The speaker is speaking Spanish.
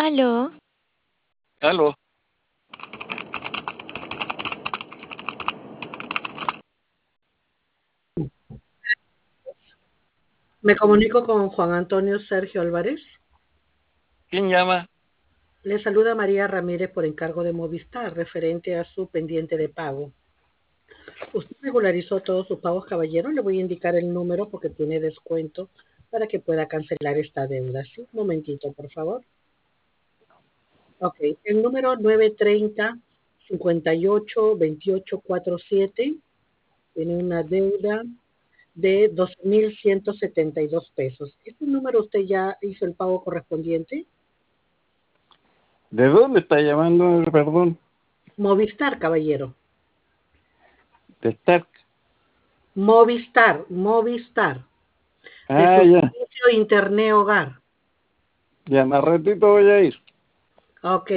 Aló, Aló, Me comunico con Juan Antonio Sergio Álvarez. ¿quién llama? Le saluda María Ramírez por encargo de Movistar, referente a su pendiente de pago. Usted regularizó todos sus pagos, caballero. Le voy a indicar el número porque tiene descuento para que pueda cancelar esta deuda. Sí, un momentito, por favor. Ok, el número 930-582847 tiene una deuda de 12.172 pesos. ¿Este número usted ya hizo el pago correspondiente? ¿De dónde está llamando? Perdón. Movistar, caballero. De Stark. Movistar, de Ah, su ya. servicio Internet Hogar. Ya más ratito voy a ir. Ok.